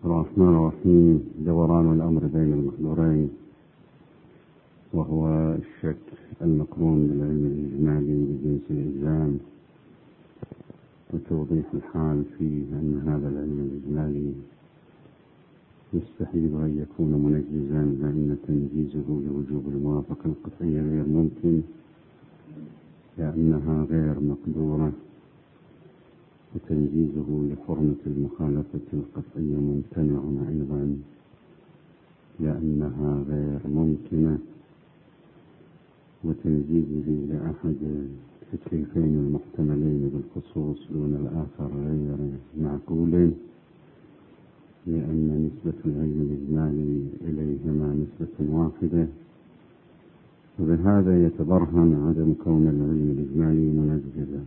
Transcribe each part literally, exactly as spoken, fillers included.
الرحمن الرحيم. دوران الأمر بين المحظورين، وهو الشك المقرون بالعلم الإجمالي بجنس الإلزام، وتوضيح الحال فيه أن هذا العلم الإجمالي يستحيل أن يكون منجزا، لأن تنجيزه لوجوب الموافقة القطعية غير ممكن، لأنها غير مقدورة، وتنجيزه لحرمة المخالفة القطعية ممتنع أيضا، لأنها غير ممكنة، وتنجيزه لأحد التكليفين المحتملين بالخصوص دون الآخر غير معقول، لأن نسبة العلم الإجمالي إليهما نسبة واحدة، وبهذا يتبرهن عدم كون العلم الإجمالي منجزا.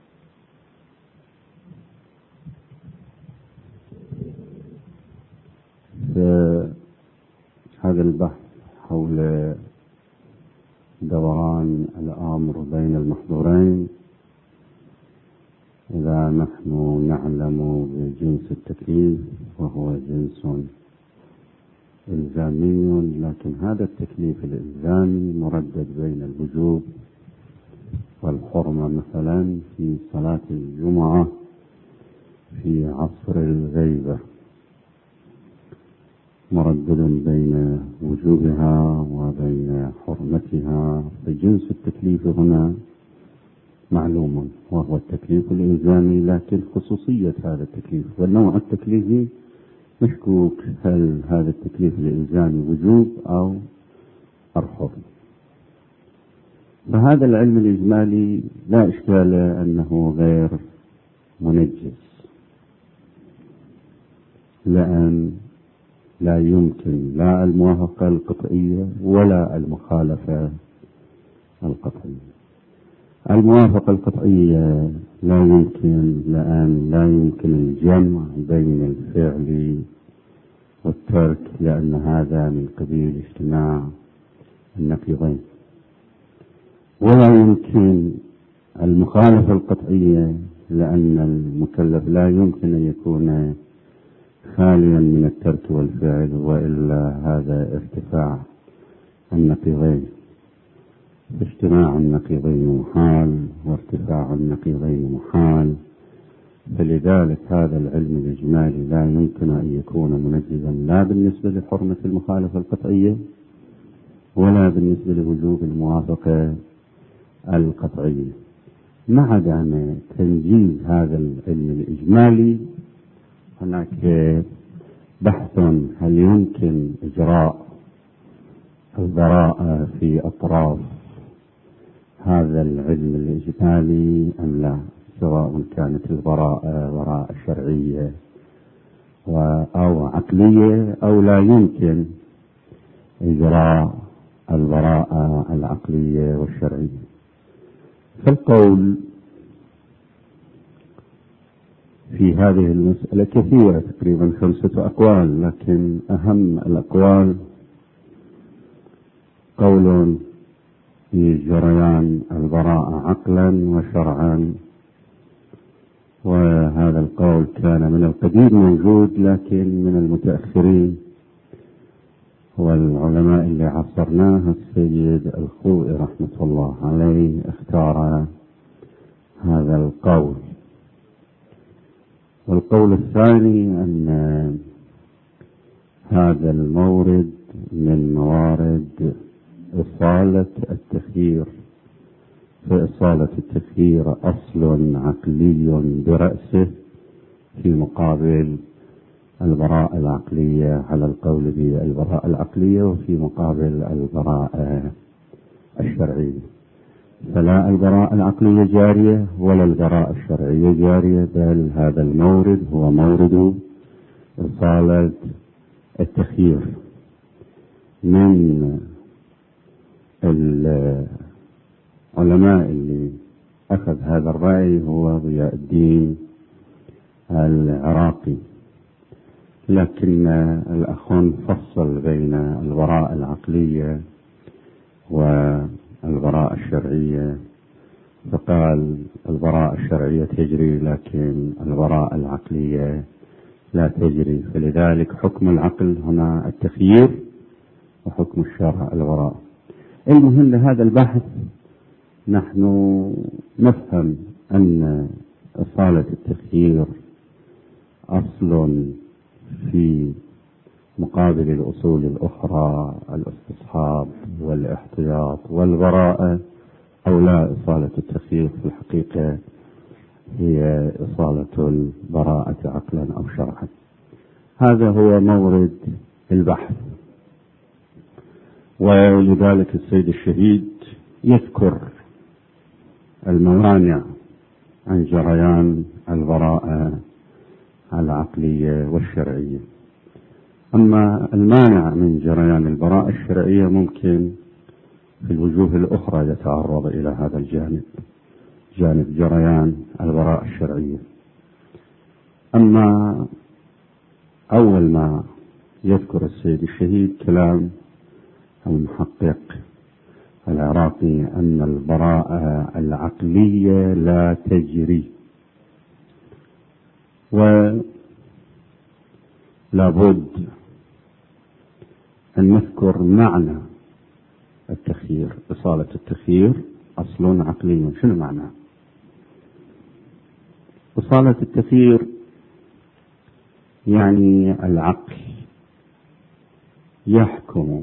هذا البحث حول دوران الأمر بين المحظورين، إذا نحن نعلم بجنس التكليف وهو جنس إلزامي، لكن هذا التكليف الإلزامي مردد بين الوجوب والحرمة، مثلا في صلاة الجمعة في عصر الغيبة، مردد بين وجوبها وبين حرمتها. فجنس التكليف هنا معلوم وهو التكليف الإلزامي، لكن خصوصية هذا التكليف والنوع التكليفي مشكوك، هل هذا التكليف الإلزامي وجوب أو الحرمة. فهذا العلم الإجمالي لا إشكال أنه غير منجز، لأن لا يمكن لا الموافقة القطعية ولا المخالفة القطعية. الموافقة القطعية لا يمكن، لأن لا يمكن الجمع بين الفعل والترك، لأن هذا من قبيل اجتماع النقيضين. ولا يمكن المخالفة القطعية، لأن المكلف لا يمكن أن يكون خاليا من الترك والفعل، وإلا هذا ارتفاع النقيضين. اجتماع النقيضين محال، وارتفاع النقيضين محال، فلذلك هذا العلم الإجمالي لا يمكن أن يكون منجزا، لا بالنسبة لحرمة المخالفة القطعية ولا بالنسبة لوجوب الموافقة القطعية. مع دام تنجيز هذا العلم الإجمالي، هناك بحث هل يمكن إجراء البراءة في أطراف هذا العلم الإجمالي أم لا، سواء كانت البراءة براءة شرعية أو عقلية، أو لا يمكن إجراء البراءة العقلية والشرعية. فالقول في هذه المسألة كثيرة، تقريبا خمسة أقوال، لكن أهم الأقوال قول في جريان البراءة عقلا وشرعا، وهذا القول كان من القديم موجود، لكن من المتأخرين والعلماء اللي عصرناه السيد الخوئي رحمة الله عليه اختار هذا القول. والقول الثاني أن هذا المورد من موارد إصالة التخيير، فإصالة التخيير أصل عقلي برأسه في مقابل البراءة العقلية، على القول بالبراءة العقلية، وفي مقابل البراءة الشرعية. فلا البراءة العقلية جارية ولا البراءة الشرعية جارية، بل هذا المورد هو مورد إصالة التخيير. من العلماء اللي أخذ هذا الرأي هو ضياء الدين العراقي، لكن الأخوان فصل بين البراءة العقلية والبراءة الشرعية، فقال البراءة الشرعية تجري، لكن البراءة العقلية لا تجري. فلذلك حكم العقل هنا التخيير، وحكم الشرع البراءة. المهم لهذا البحث نحن نفهم أن إصالة التخيير أصل في مقابل الأصول الأخرى، الاستصحاب والاحتياط والبراءة، أو لا، إصالة التخيير في الحقيقة هي إصالة البراءة عقلا أو شرعا. هذا هو مورد البحث. ولذلك السيد الشهيد يذكر الموانع عن جريان البراءة العقلية والشرعية. أما المانع من جريان البراءة الشرعية ممكن في الوجوه الأخرى يتعرض إلى هذا الجانب، جانب جريان البراءة الشرعية. أما أول ما يذكر السيد الشهيد كلام المحقق العراقي أن البراءة العقلية لا تجري، ولا بد أن نذكر معنى التخيير. إصالة التخيير أصل عقلي. شنو معناه؟ إصالة التخيير يعني العقل يحكم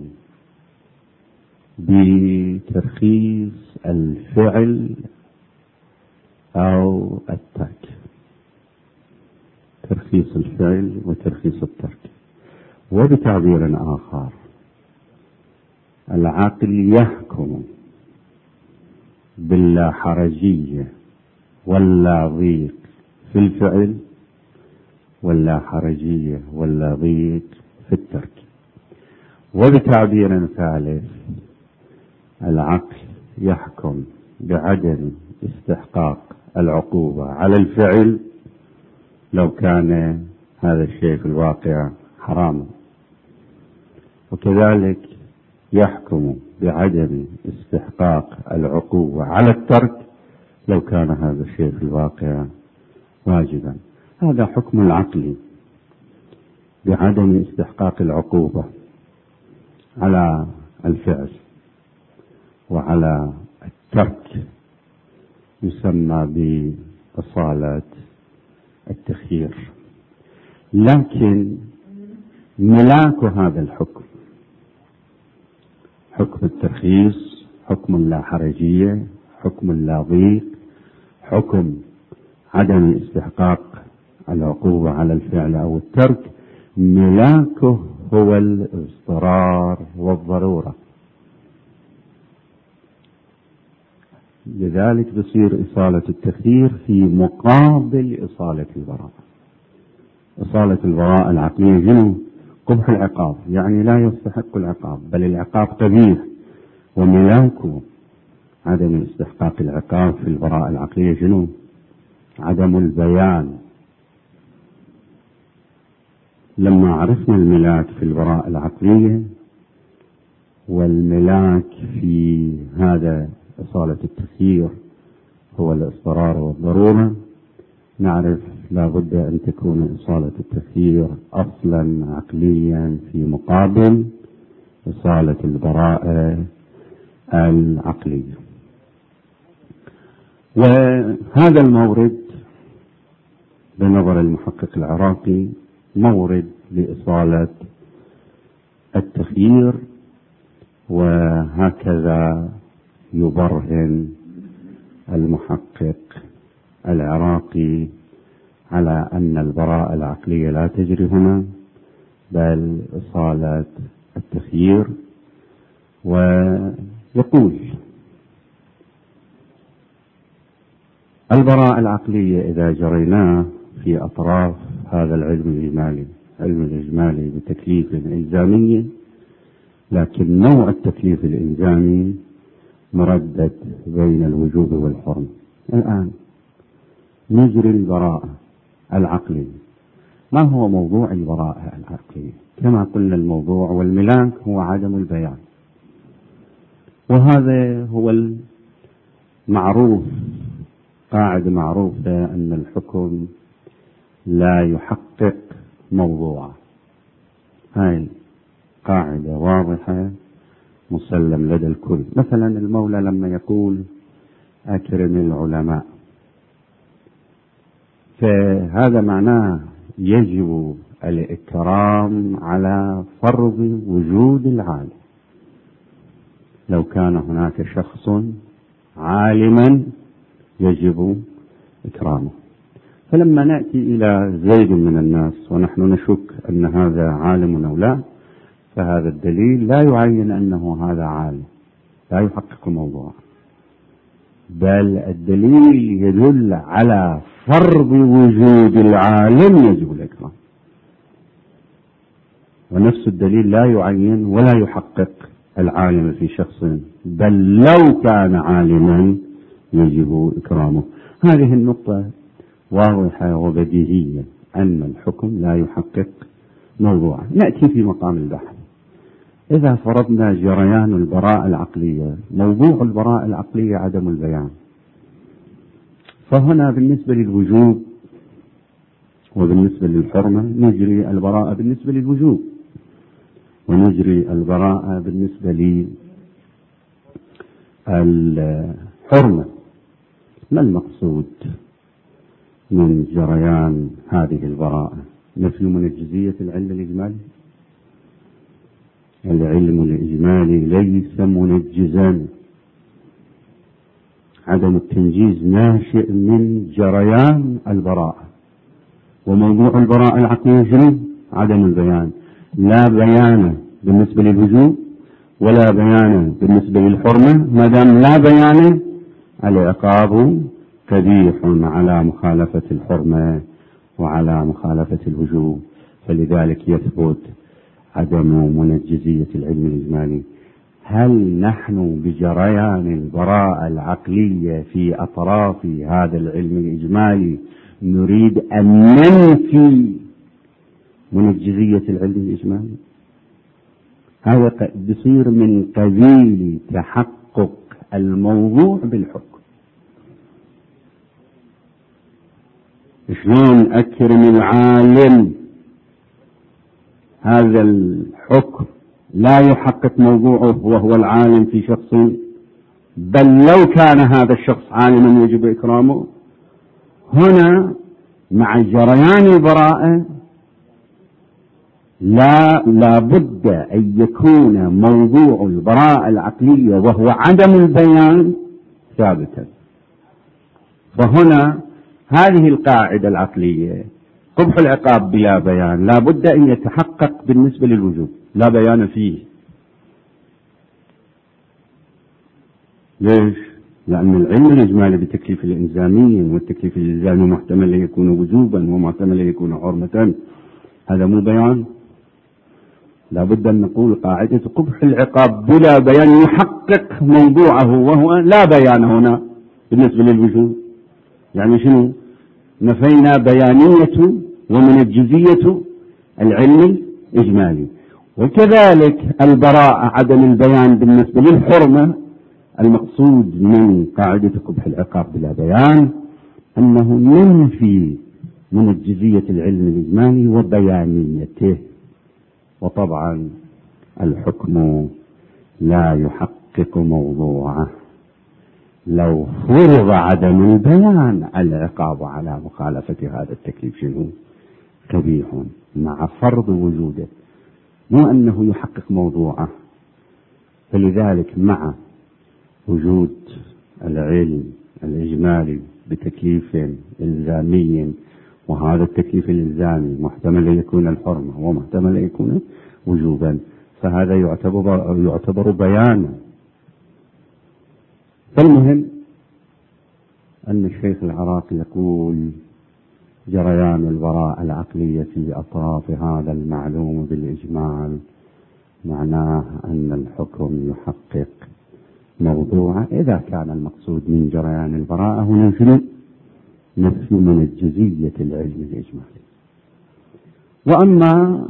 بترخيص الفعل أو الترك، ترخيص الفعل وترخيص الترك. وبتعبير آخر العقل يحكم باللا حرجية واللا ضيق في الفعل واللا حرجية واللا ضيق في الترك. وبتعبير ثالث العقل يحكم بعدم استحقاق العقوبة على الفعل لو كان هذا الشيء في الواقع حراما، وكذلك يحكم بعدم استحقاق العقوبة على الترك لو كان هذا الشيء في الواقع واجبا. هذا حكم العقل بعدم استحقاق العقوبة على الفعل وعلى الترك، يسمى بإصالة التخيير. لكن ملاك هذا الحكم، حكم الترخيص، حكم اللا حرجية، حكم اللا ضيق، حكم عدم استحقاق العقوبة على الفعل أو الترك، ملاكه هو الاضطرار والضرورة. لذلك بصير إصالة التخيير في مقابل إصالة البراءة. إصالة البراءة العقلية جنو قبح العقاب، يعني لا يستحق العقاب بل العقاب قبيح، وملاكه عدم استحقاق العقاب في البراءة العقلية جنو عدم البيان. لما عرفنا الملاك في البراءة العقلية والملاك في هذا إصالة التخيير هو الاضطرار والضرورة، نعرف لا بد أن تكون إصالة التخيير أصلا عقليا في مقابل إصالة البراءة العقلية. وهذا المورد بنظر المحقق العراقي مورد لإصالة التخيير، وهكذا يبرهن المحقق العراقي على أن البراءة العقلية لا تجري هنا بل إصالة التخيير. ويقول البراءة العقلية إذا جريناه في أطراف هذا العلم الإجمالي، علم الإجمالي بتكليف إلزامي، لكن نوع التكليف الإلزامي مردد بين الوجوب والحرمة. الآن نجري البراءة العقلية. ما هو موضوع البراءة العقلية؟ كما قلنا الموضوع والملاك هو عدم البيان، وهذا هو المعروف، قاعدة معروفة أن الحكم لا يحقق موضوعة. هاي قاعدة واضحة مسلم لدى الكل. مثلا المولى لما يقول أكرم العلماء، فهذا معناه يجب الإكرام على فرض وجود العالم. لو كان هناك شخص عالما يجب إكرامه. فلما نأتي إلى زيد من الناس ونحن نشك أن هذا عالم أو لا، فهذا الدليل لا يعين أنه هذا عالم، لا يحقق موضوع، بل الدليل يدل على فرض وجود العالم يجب الإكرام. ونفس الدليل لا يعين ولا يحقق العالم في شخص، بل لو كان عالما يجب إكرامه. هذه النقطة واضحة وبديهية أن الحكم لا يحقق موضوعا. نأتي في مقام البحث. إذا فرضنا جريان البراءة العقلية، موضوع البراءة العقلية عدم البيان، فهنا بالنسبة للوجوب وبالنسبة للحرمة نجري البراءة بالنسبة للوجوب، ونجري البراءة بالنسبة للحرمة. ما المقصود من جريان هذه البراءة؟ نفي منجزية العلم الإجمالي. العلم الإجمالي ليس منجزا، عدم التنجيز ناشئ من جريان البراءة. وموضوع البراءة العقلية شنو؟ عدم البيان. لا بيان بالنسبة للوجوب ولا بيان بالنسبة للحرمة. ما دام لا بيان، العقاب كبيح على مخالفة الحرمة وعلى مخالفة الوجوب، فلذلك يثبت عدم منجزية العلم الإجمالي. هل نحن بجريان البراءة العقلية في أطراف هذا العلم الإجمالي نريد أن ننفي منجزية العلم الإجمالي؟ هذا بصير من قبيل تحقق الموضوع بالحكم. شلون أكرم العالم؟ هذا الحكم لا يحقق موضوعه وهو العالم في شخص، بل لو كان هذا الشخص عالما يجب إكرامه. هنا مع جريان البراءة لا لابد أن يكون موضوع البراءة العقلية وهو عدم البيان ثابتا. فهنا هذه القاعدة العقلية، قبح العقاب بلا بيان لا بد أن يتحقق بالنسبة للوجوب، لا بيان فيه. ليش؟ لأن العلم الإجمالي بتكليف الإلزامي، والتكليف الإلزامي محتمل أن يكون وجوبا ومحتمل أن يكون حرمة. هذا مو بيان. لا بد أن نقول قاعدة قبح العقاب بلا بيان يحقق موضوعه، وهو لا بيان هنا بالنسبة للوجوب. يعني شنو؟ نفينا بيانية ومنجزية العلم الإجمالي. وكذلك البراءة عدم البيان بالنسبة للحرمة. المقصود من قاعدة قبح العقاب بلا بيان أنه ينفي منجزية العلم الإجمالي وبيانيته. وطبعا الحكم لا يحقق موضوعه. لو فرض عدم البيان، العقاب على مخالفة هذا التكليف شنو؟ قبيح مع فرض وجوده، مو أنه يحقق موضوعه. فلذلك مع وجود العلم الإجمالي بتكليف إلزامي، وهذا التكليف الإلزامي محتمل أن يكون الحرمة ومحتمل أن يكون وجوبا، فهذا يعتبر, يعتبر بيانا. فالمهم أن الشيخ العراقي يقول جريان البراءة العقلية في أطراف هذا المعلوم بالإجمال معناه أن الحكم يحقق موضوعه، إذا كان المقصود من جريان البراءة هنا شنو؟ نفي منجزية العلم الإجمالي. وأما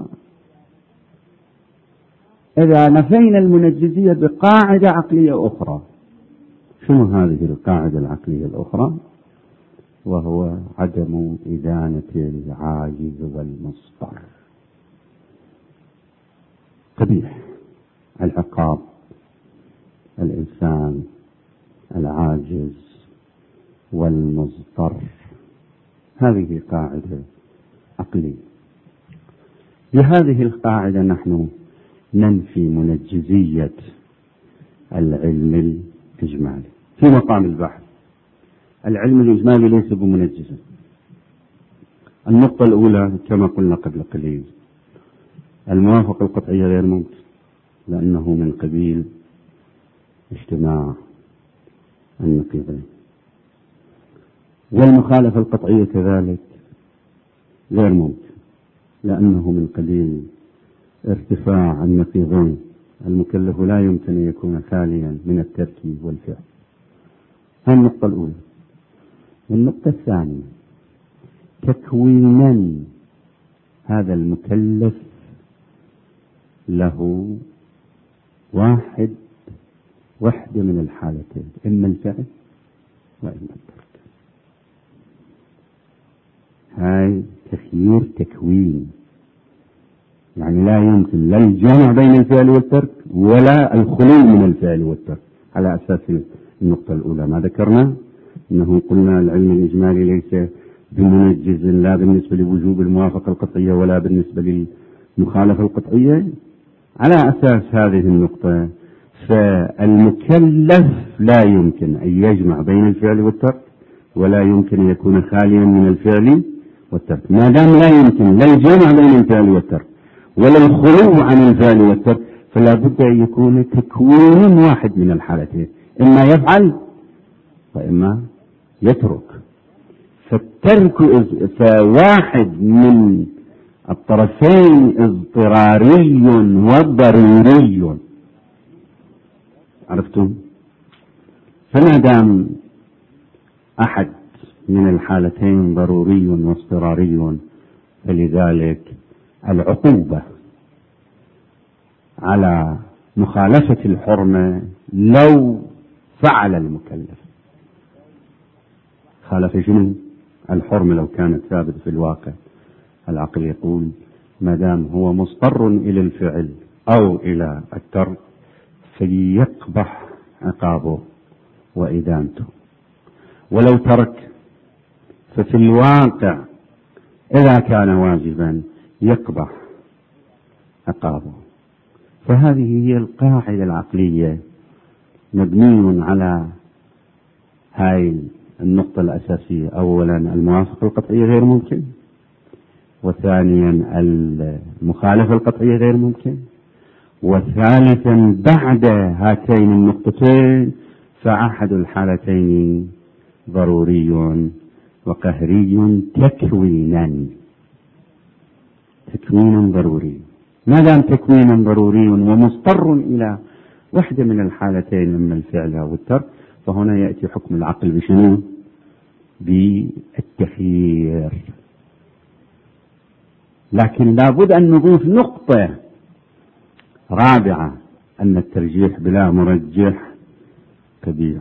إذا نفينا المنجزية بقاعدة عقلية أخرى، شنو هذه القاعدة العقلية الأخرى؟ وهو عدم إدانة العاجز والمضطر. قبيح العقاب الإنسان العاجز والمضطر. هذه قاعدة عقلية. بهذه القاعدة نحن ننفي منجزية العلم الإجمالي. في مقام البحث العلم الإجمالي ليس بمنجز. النقطة الأولى كما قلنا قبل قليل، الموافقة القطعية غير ممكن، لأنه من قبيل اجتماع النقيضين، والمخالفة القطعية كذلك غير ممكن، لأنه من قبيل ارتفاع النقيضين. المكلف لا يمكن أن يكون خاليا من التركيب والفعل. هذه النقطة الأولى. النقطة الثانية، تكوينا هذا المكلف له واحد واحدة من الحالتين، إما الفعل وإما الترك. هاي تخيير تكوين، يعني لا يمكن لا الجمع بين الفعل والترك ولا الخلو من الفعل والترك. على أساس النقطة الأولى ما ذكرنا أنه قلنا العلم الإجمالي ليس بمنجز لا بالنسبة لوجوب الموافقة القطعية ولا بالنسبة للمخالفة القطعية. على أساس هذه النقطة فالمكلف لا يمكن أن يجمع بين الفعل والترك ولا يمكن أن يكون خاليا من الفعل والترك. ما دام لا يمكن لا الجمع بين الفعل والترك ولا الخلو عن الفعل والترك، فلا بد أن يكون تكوين واحد من الحالتين، إما يفعل وإما يترك. فالترك فواحد من الطرفين اضطراري وضروري. عرفتم؟ فما دام أحد من الحالتين ضروري واضطراري، فلذلك العقوبة على مخالفة الحرمة لو فعل المكلف خالف شنو؟ الحرمة لو كانت ثابتة في الواقع. العقل يقول ما دام هو مضطر إلى الفعل أو إلى الترك فليقبح عقابه وإدانته، ولو ترك ففي الواقع إذا كان واجبا يقبح عقابه. فهذه هي القاعدة العقلية، مبني على هاي النقطة الأساسية. أولا الموافقة القطعية غير ممكن، وثانيا المخالفة القطعية غير ممكن، وثالثا بعد هاتين النقطتين فأحد الحالتين ضروري وقهري تكوينا. تكوينا ضروري. ما دام تكوينا ضروري ومضطر إلى واحدة من الحالتين من الفعل أو الترك، فهنا يأتي حكم العقل بشنو؟ بالتخيير. لكن لابد أن نضيف نقطة رابعة، أن الترجيح بلا مرجح قبيح.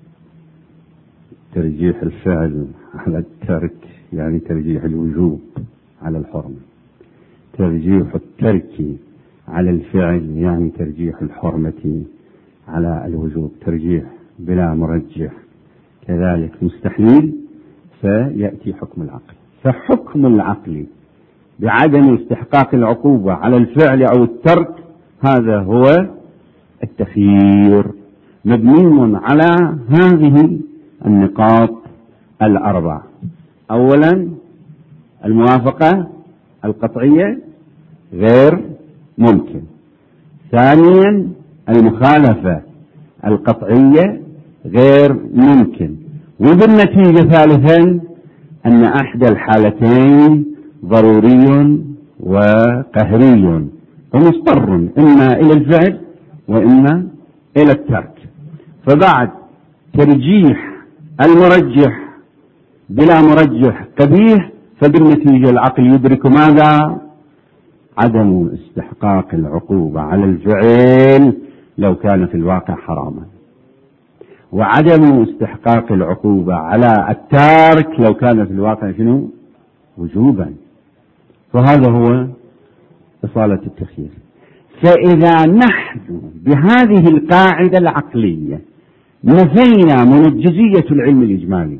ترجيح الفعل على الترك يعني ترجيح الوجوب على الحرمة، ترجيح الترك على الفعل يعني ترجيح الحرمة على الوجوب. ترجيح بلا مرجح كذلك مستحيل، فيأتي حكم العقل. فحكم العقل بعدم استحقاق العقوبة على الفعل أو الترك هذا هو التخيير، مبني على هذه النقاط الأربع. أولا الموافقة القطعية غير ممكن. ثانيا المخالفة القطعية غير ممكن. وبالنتيجة ثالثا أن أحد الحالتين ضروري وقهري ومضطر إما إلى الفعل وإما إلى الترك. فبعد ترجيح المرجح بلا مرجح قبيح، فبالنتيجة العقل يدرك ماذا؟ عدم استحقاق العقوبة على الفعل لو كان في الواقع حراما. وعدم استحقاق العقوبة على التارك لو كان في الواقع شنو؟ وجوبا. فهذا هو إصالة التخيير. فإذا نحن بهذه القاعدة العقلية نفينا منجزية العلم الإجمالي،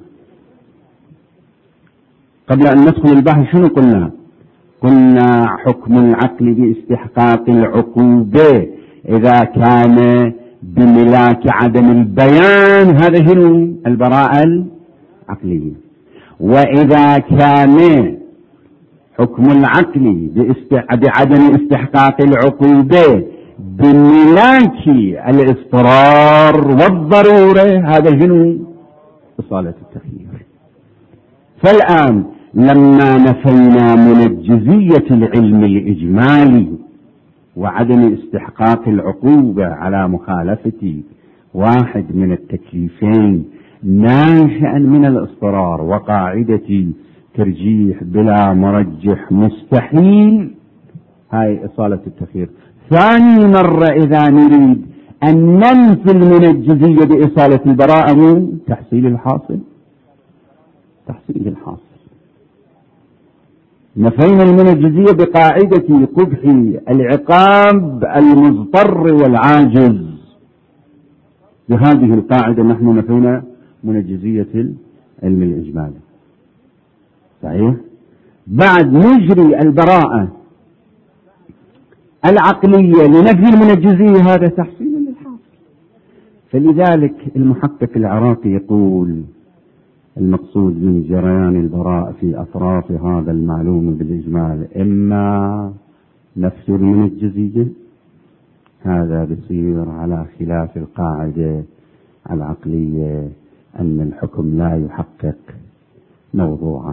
قبل أن ندخل البحث شنو قلنا؟ قلنا حكم العقل باستحقاق العقوبة إذا كان بملاك عدم البيان، هذا شنو؟ البراءة العقلية. وإذا كان حكم العقل بعدم استحقاق العقوبة بملاك الاضطرار والضرورة، هذا شنو؟ إصالة التخيير. فالآن لما نفينا منجزية العلم الإجمالي وعدم استحقاق العقوبة على مخالفة واحد من التكليفين ناشئا من الاضطرار وقاعدة ترجيح بلا مرجح مستحيل، هاي إصالة التخيير. ثاني مرة إذا نريد أن ننفي المنجزية بإصالة البراءة من تحصيل الحاصل، تحصيل الحاصل. نفينا المنجزية بقاعدة قبح العقاب المضطر والعاجز. بهذه القاعدة نحن نفينا منجزية العلم الإجمالي. صحيح؟ بعد نجري البراءة العقلية لنفي المنجزية، هذا تحصيل للحاصل. فلذلك المحقق العراقي يقول المقصود من جريان البراءة في أطراف هذا المعلوم بالإجمال إما نفي المنجزية، هذا بصير على خلاف القاعدة العقلية أن الحكم لا يحقق موضوعه،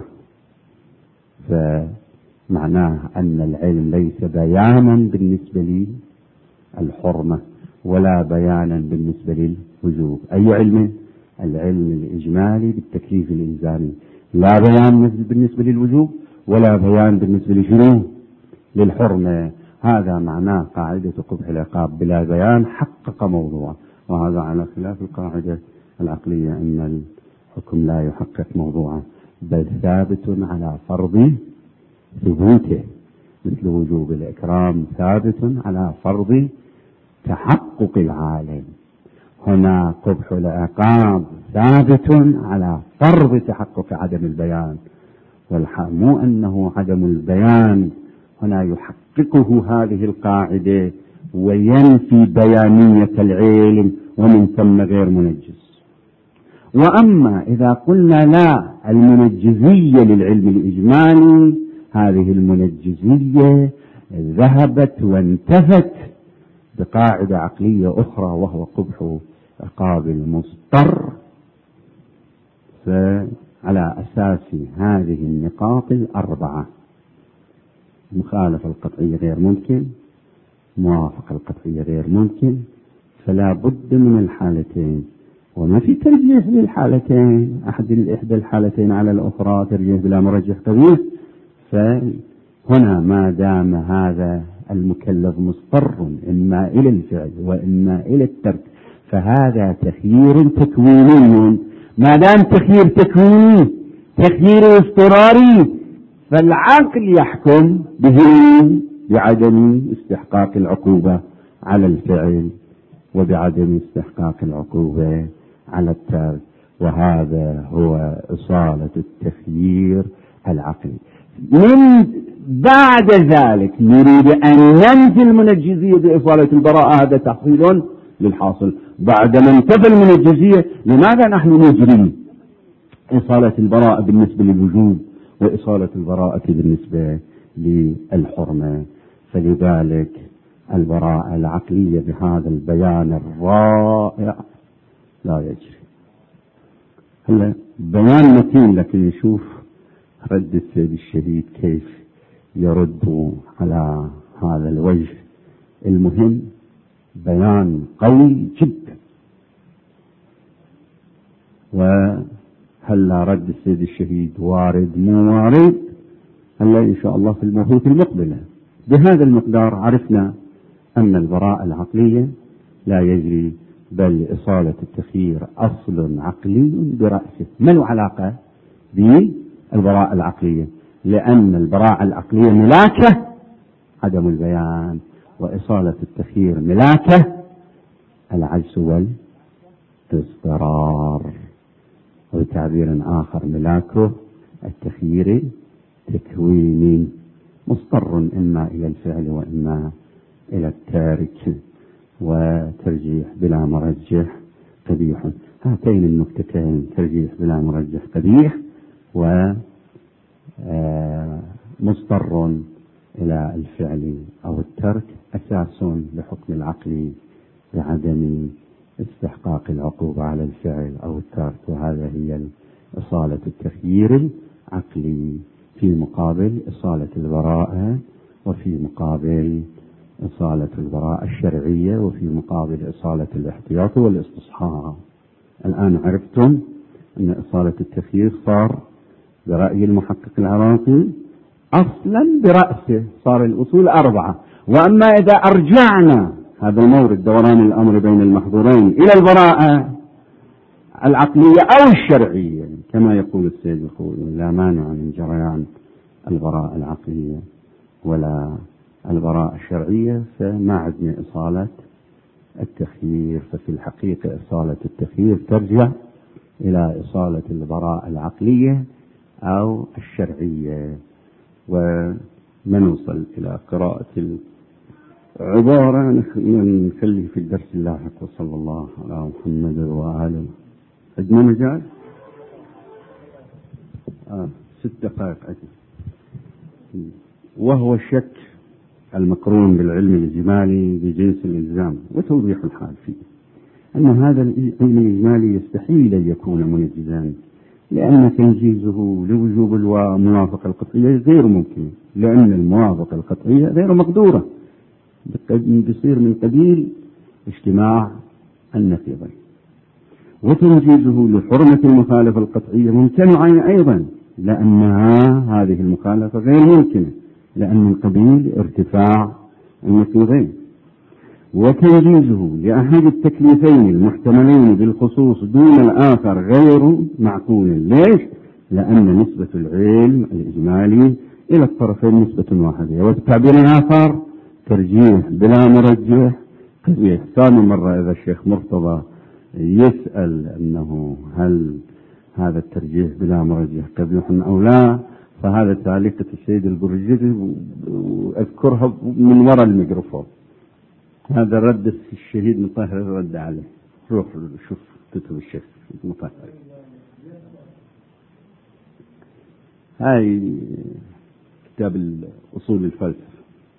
فمعناه أن العلم ليس بيانا بالنسبة للحرمة ولا بيانا بالنسبة للوجوب. أي علم؟ العلم الإجمالي بالتكليف الإلزامي، لا بيان بالنسبة للوجوب ولا بيان بالنسبة لشنو؟ للحرمة. هذا معناه قاعدة قبح العقاب بلا بيان حقق موضوع، وهذا على خلاف القاعدة العقلية أن الحكم لا يحقق موضوعه بل ثابت على فرض ثبوته، مثل وجوب الإكرام ثابت على فرض تحقق العالم. هنا قبح العقاب ثابت على فرض تحقق عدم البيان، والحمو أنه عدم البيان هنا يحققه هذه القاعدة وينفي بيانية العلم ومن ثم غير منجز. وأما إذا قلنا لا، المنجزية للعلم الإجمالي هذه المنجزية ذهبت وانتفت بقاعدة عقلية أخرى وهو قبح عقاب المضطر. فعلى أساس هذه النقاط الأربعة، مخالفة القطعية غير ممكن، موافقة القطعية غير ممكن، فلا بد من الحالتين، وما في ترجيح للحالتين، أحد إحدى الحالتين على الأخرى ترجيح بلا مرجح قوي. فهنا ما دام هذا المكلف مضطر إما إلى الفعل وإما إلى الترك، فهذا تخيير تكويني. ما دام تخيير تكويني تخيير اضطراري، فالعقل يحكم به بعدم استحقاق العقوبة على الفعل وبعدم استحقاق العقوبة على الترك، وهذا هو إصالة التخيير العقلي. من بعد ذلك نريد أن ننفي المنجزية بإصالة البراءة، هذا تحصيل للحاصل. بعد ما انتفى المنجزية لماذا نحن نجري إصالة البراءة بالنسبة للوجوب وإصالة البراءة بالنسبة للحرمة؟ فلذلك البراءة العقلية بهذا البيان الرائع لا يجري. هلا بيان متين، لكن نشوف رد السيد الشهيد كيف يرد على هذا الوجه المهم. بيان قوي جدا. وهلا رد السيد الشهيد وارد مو وارد؟ هلا إن شاء الله في الموضوع المقبلة. بهذا المقدار عرفنا أن البراءة العقلية لا يجري بل إصالة التخيير أصل عقلي برأسه. ما له علاقة بالبراءة العقلية؟ لأن البراءة العقلية ملاكة عدم البيان، وإصالة التخيير ملاكة العجز والاضطرار، وبتعبير آخر ملاكه التخيير تكويني مضطر إما إلى الفعل وإما إلى التارك، وترجيح بلا مرجح قبيح. هاتين النكتتين ترجيح بلا مرجح قبيح، ومضطر إلى الفعل أو الترك أساس لحكم العقل بعدم استحقاق العقوبة على الفعل أو الترك، وهذا هي إصالة التخيير العقلي في مقابل إصالة البراءة، وفي مقابل إصالة البراءة الشرعية، وفي مقابل إصالة الاحتياط والاستصحاب. الآن عرفتم أن إصالة التخيير صار برأي المحقق العراقي أصلا برأسه، صار الأصول أربعة. وأما إذا أرجعنا هذا المورد دوران الأمر بين المحظورين إلى البراءة العقلية أو الشرعية كما يقول السيد الخوئي، لا مانع من جريان البراءة العقلية ولا البراءة الشرعية، فما عندنا إصالة التخيير. ففي الحقيقة إصالة التخيير ترجع إلى إصالة البراءة العقلية أو الشرعية. ونوصل إلى قراءة العبارة نخلي في الدرس اللاحق. وصلى الله على محمد وآله. عندنا مجال آه ست دقائق أجل. وهو الشك المقرون بالعلم الإجمالي بجنس الإلزام، وتوضيح الحال فيه أن هذا العلم الإجمالي يستحيل أن يكون منجزا، لأن تنجيزه لوجوب الموافقة القطعية غير ممكن، لأن الموافقة القطعية غير مقدورة، بيصير من قبيل اجتماع النقيضين. وتنجيزه لحرمة المخالفة القطعية ممتنع أيضا، لأنها هذه المخالفة غير ممكنة، لأن من قبيل ارتفاع النقيضين. وتنجيزه لأحد التكليفين المحتملين بالخصوص دون الآخر غير معقول. ليش؟ لأن نسبة العلم الإجمالي إلى الطرفين نسبة واحدة. والتعبير الآخر ترجيح بلا مرجح قبيح. ثاني مرة إذا الشيخ مرتضى يسأل أنه هل هذا الترجيح بلا مرجح قبيح أو لا، فهذا تعليقة السيد البرجيزي وأذكرها من وراء الميكروفون. هذا رد الشهيد مطهر رد عليه. روح شوف كتب الشيخ مطهر. هاي كتاب الأصول الفلسفة.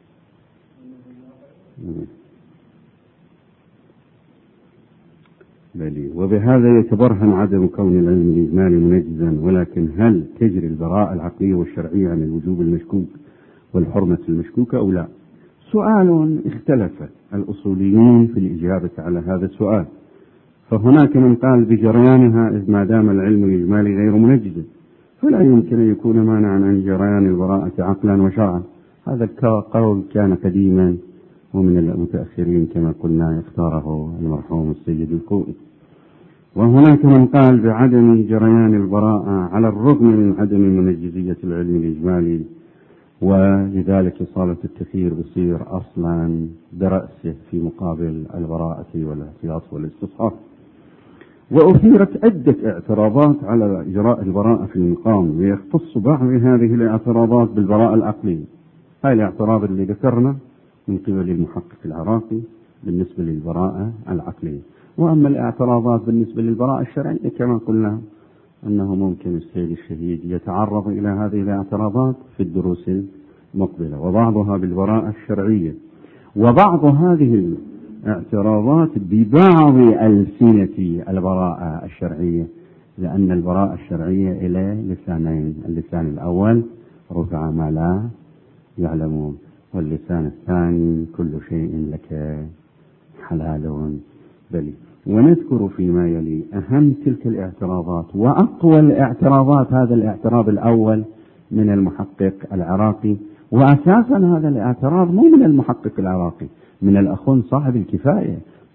بلي. وبهذا يتبرهن عدم كون العلم الإجمالي منجزا. ولكن هل تجري البراءة العقلية والشرعية عن الوجوب المشكوك والحرمة المشكوكة أو لا؟ سؤال اختلف الأصوليون في الإجابة على هذا السؤال. فهناك من قال بجريانها إذ ما دام العلم الإجمالي غير منجز فلا يمكن أن يكون مانعا عن جريان البراءة عقلا وشرعا. هذا القول كان قديما ومن المتأخرين كما قلنا اختاره المرحوم السيد الخوئي. وهناك من قال بعدم جريان البراءة على الرغم من عدم منجزية العلم الإجمالي، ولذلك إصالة التخيير بصير أصلا برأسه في مقابل البراءة والاحتياط والاستصحاب. وأثيرت عدة اعتراضات على إجراء البراءة في المقام، ويختص بعض هذه الاعتراضات بالبراءة العقلية. هاي الاعتراض اللي ذكرنا من قبل المحقق العراقي بالنسبة للبراءة العقلية. وأما الاعتراضات بالنسبة للبراءة الشرعية كما قلنا أنه ممكن السيد الشهيد يتعرض إلى هذه الاعتراضات في الدروس المقبلة، وبعضها بالبراءة الشرعية، وبعض هذه الاعتراضات ببعض ألسنة البراءة الشرعية، لأن البراءة الشرعية إلى لسانين: اللسان الأول رفع ما لا يعلمون، واللسان الثاني كل شيء لك حلال بلي. ونذكر فيما يلي أهم تلك الاعتراضات وأقوى الاعتراضات. هذا الاعتراض الأول من المحقق العراقي، وأساسا هذا الاعتراض مو من المحقق العراقي، من الأخون صاحب الكفاية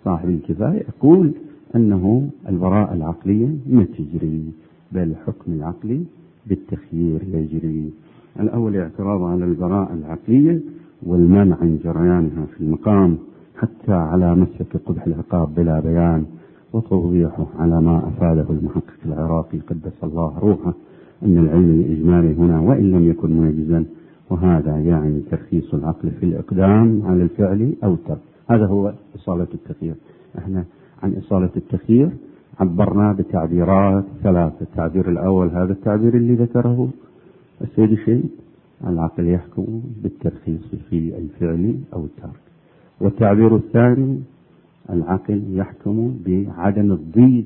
صاحب الكفاية يقول أنه البراءة العقلية ما تجري، بل الحكم العقلي بالتخيير يجري. الأول اعتراض على البراءة العقلية والمنع عن جريانها في المقام حتى على مسلك قبح العقاب بلا بيان، وتوضيحه على ما أفاده المحقق العراقي قدس الله روحه أن العلم الإجمالي هنا وإن لم يكن منجزا، وهذا يعني ترخيص العقل في الإقدام على الفعل أو الترك. هذا هو إصالة التخيير. احنا عن إصالة التخيير عبرنا بتعبيرات ثلاثة. التعبير الأول هذا التعبير اللي ذكره السيد الشيخ، العقل يحكم بالترخيص في الفعل أو الترك. والتعبير الثاني العقل يحكم بعدم الضيق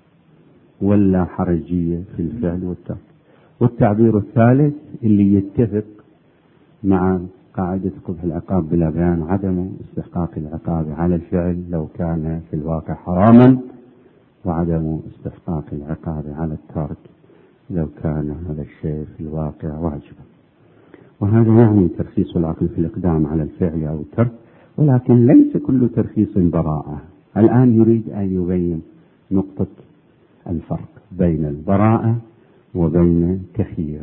ولا حرجية في الفعل والترك. والتعبير الثالث اللي يتفق مع قاعدة قبح العقاب بلا بيان، عدم استحقاق العقاب على الفعل لو كان في الواقع حراما، وعدم استحقاق العقاب على الترك لو كان هذا الشيء في الواقع واجبا. وهذا يعني ترخيص العقل في الإقدام على الفعل أو الترك، ولكن ليس كل ترخيص براءة. الآن يريد أن يبين نقطة الفرق بين البراءة وبين التخيير.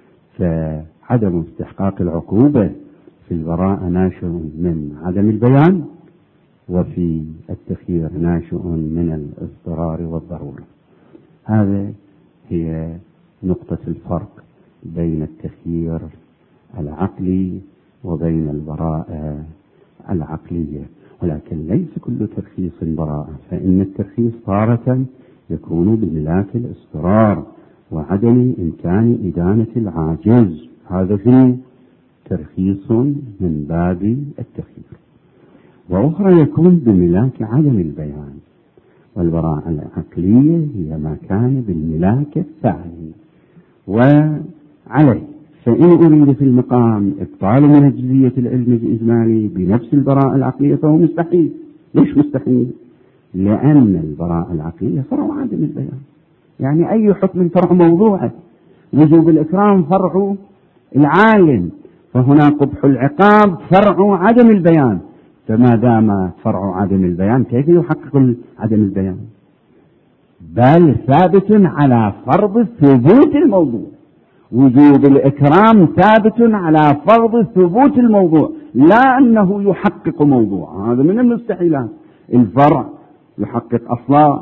فعدم استحقاق العقوبة في البراءة ناشئ من عدم البيان، وفي التخيير ناشئ من الاضطرار والضرورة. هذه هي نقطة الفرق بين التخيير العقلي وبين البراءة العقلية. ولكن ليس كل ترخيص براءة، فإن الترخيص تارة يكون بملاك الاضطرار وعدم إمكان إدانة العاجز، هذا فيه ترخيص من باب التخيير. وأخرى يكون بملاك عدم البيان، والبراءة العقلية هي ما كان بالملاك الثاني. وعليه فإن أريد في المقام إبطال منهجية العلم الإجمالي بنفس البراءة العقلية فهو مستحيل. ليش مستحيل؟ لأن البراءة العقلية فرع عدم البيان، يعني أي حكم فرع موضوعه. وجوب الإكرام فرع العالم، فهنا قبح العقاب فرع عدم البيان. فما دام فرع عدم البيان كيف يحقق عدم البيان؟ بل ثابت على فرض ثبوت الموضوع. وجوب الإكرام ثابت على فرض ثبوت الموضوع، لا أنه يحقق موضوع. هذا من المستحيلات. الفرع يحقق أصلا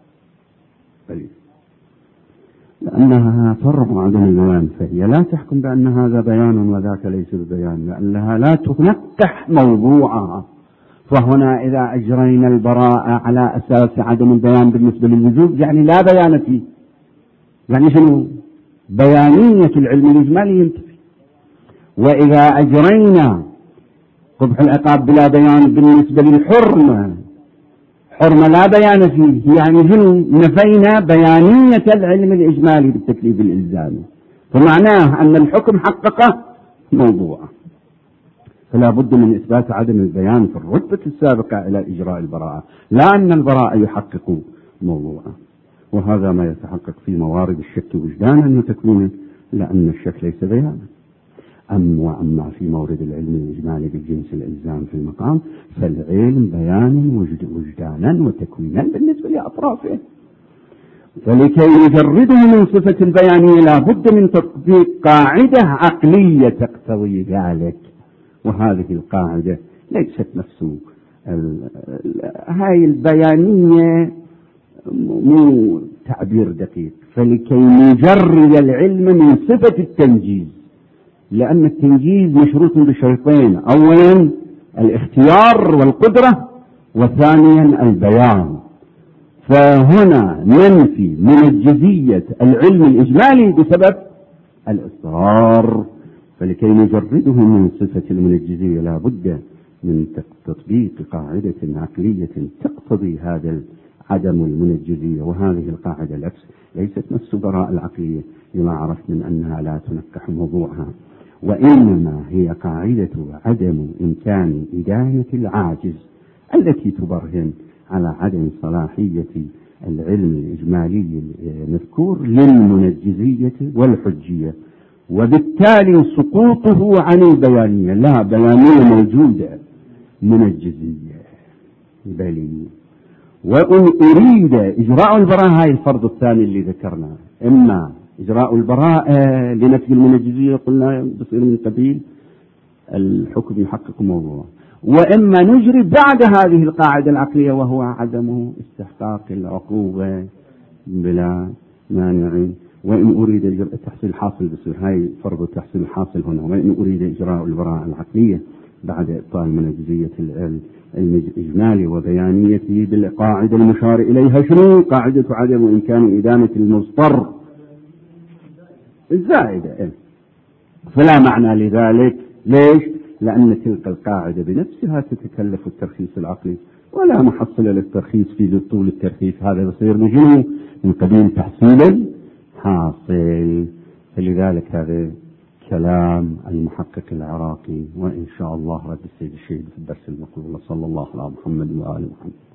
لأنها فرع عدم البيان، فهي لا تحكم بأن هذا بيان وذاك ليس ببيان، لأنها لا تنقح موضوعها. فهنا إذا أجرينا البراءة على أساس عدم البيان بالنسبة للوجوب يعني لا بيان فيه، يعني شنو؟ بيانية العلم الإجمالي ينتفي. وإذا أجرينا قبح العقاب بلا بيان بالنسبة للحرمة، حرمة لا بيان فيه، يعني شنو؟ نفينا بيانية العلم الإجمالي بالتكليف الإلزامي، فمعناه أن الحكم حقق موضوعه. فلا بد من إثبات عدم البيان في الرتبة السابقة إلى إجراء البراءة، لا أن البراءة يحقق موضوعه. وهذا ما يتحقق في موارد الشك وجدانا وتكوينا، لأن الشك ليس بيانا. أما وأما في مورد العلم الإجمالي بالجنس الإلزام في المقام فالعلم بيان وجد وجدانا وتكوينا بالنسبة لأطرافه. فلكي نجرده من صفة البيانية لا بد من تطبيق قاعدة عقلية تقتضي ذلك، وهذه القاعدة ليست نفس هاي البيانية، مو تعبير دقيق. فلكي نجرد العلم من صفة التنجيز، لأن التنجيز مشروط بشرطين: أولا الاختيار والقدرة، وثانيا البيان. فهنا ننفي منجزية العلم الإجمالي بسبب الإصرار. فلكي نجرده من صفة المنجزية لا بد من تطبيق قاعدة عقلية تقتضي هذا عدم المنجزية. وهذه القاعدة العكس ليست نفس براءة العقلية لما عرفت من أنها لا تنقح موضوعها، وإنما هي قاعدة عدم إمكان إدانة العاجز التي تبرهن على عدم صلاحية العلم الإجمالي المذكور للمنجزية والحجية، وبالتالي سقوطه عن البيانية. لا، بيانية موجودة، منجزية. بلي. وإن أريد إجراء البراءة، هاي الفرض الثاني اللي ذكرناه، إما إجراء البراءة لنفي المنجزية قلنا بصير من قبيل الحكم يحقق موضوع، وإما نجري بعد هذه القاعدة العقلية وهو عدم استحقاق العقوبة بلا مانع. وإن أريد تحصيل الحاصل بصير هاي فرض تحصيل الحاصل هنا. وإن أريد إجراء البراءة العقلية بعد إبطال منجزية الإجمالي وبيانيته بالقاعدة المشار إليها، شنو؟ قاعدة عدم إمكان إدانة المضطر الزائدة، فلا معنى لذلك. ليش؟ لأن تلك القاعدة بنفسها تتكلف الترخيص العقلي، ولا محصل للترخيص في طول الترخيص، هذا يصير بجنو من قبيل تحصيل حاصل. فلذلك هذا كلام المحقق العراقي، وإن شاء الله رد السيد الشهيد في الدرس المقبل. صلى الله على محمد وآل محمد.